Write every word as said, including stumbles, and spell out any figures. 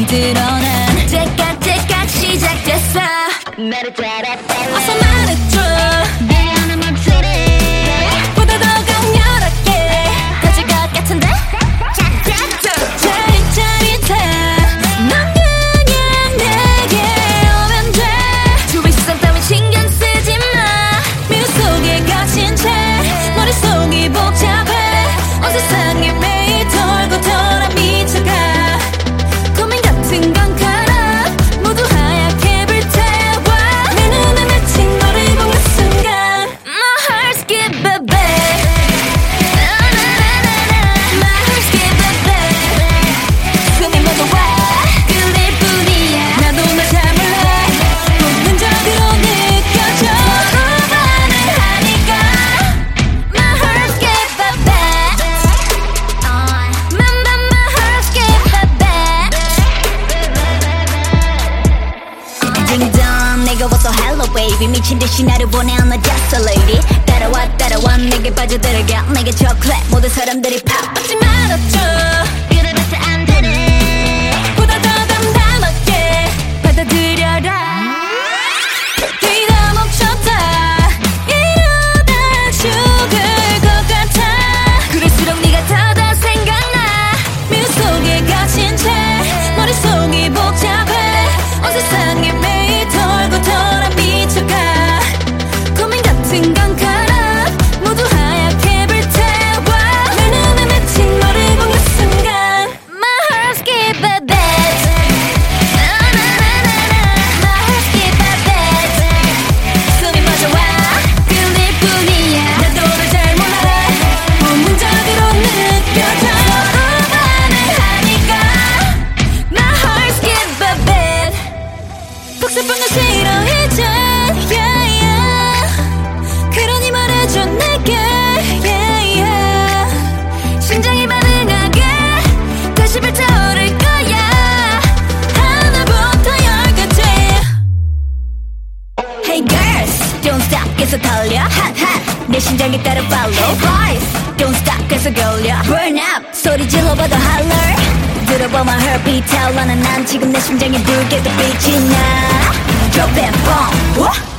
드러난 째깍째깍 시작됐어. 어서 말해줘 내 안의 목소리 보다 더 강렬하게 터질 것 같은데 짜릿짜릿해. 넌 그냥 내게 오면 돼. 주위 시선 따윈 신경 쓰지 마. 미로 속에 갇힌 채 머릿속이 복잡해. 온 세상이 매일 돌고 돌아 미쳐가. 고민 같은 건 가라. 모두 하얗게 불태워. 내 눈에 맺힌 너를 본 그 순간 My heart skip a beat. My heart skip a beat. 숨이 모두 와 그릴 뿐이야. 나도 널 잘 몰라. 본능적으로 느껴져. 우반을 하니까 My heart skip a beat. My, my, my heart skip a beat. Ding dong 내가 왔어 hello baby. 미친 듯이 나를 보내 I'm a just a lady. 따라와 따라와 내게 빠져들어가. 내게 초콜릿 모든 사람들이 팝 받지 말아줘. 그래봤자 안 되네. 보다 더 담담하게 받아들여라. 뒤다 멈췄다 이러다 죽을 것 같아. 그럴수록 네가 더더 생각나. 미로 속에 갇힌 채 머릿속이 복잡해. 온 세상이 매일 돌고 돌아 미쳐가. 고민 같은 건 가라. 모두 하얗게 불태워. 내 눈에 맺힌 너를 본 그 순간 My heart skip a beat. My heart skip a beat. 숨이 멎어 와 그릴 뿐이야. 나도 널 잘 몰라. 본능적으로 느껴져. 우반을 하니까 My heart skip a beat. 복잡한 건 싫어 이제 yeah, yeah. 그러니 말해줘 내게 yeah, yeah. 심장이 반응하게 다시 불타오를 거야. 하나부터 열까지. Hey girls don't stop 계속 달려 hot hot 내 심장에 따라 follow. Hey boys don't stop 계속 걸려 burn up 소리 질러봐도 holler. 들어봐 my heartbeat 타올라는 난 지금 내 심장에 붉게도 빛이 나. Drop that bomb.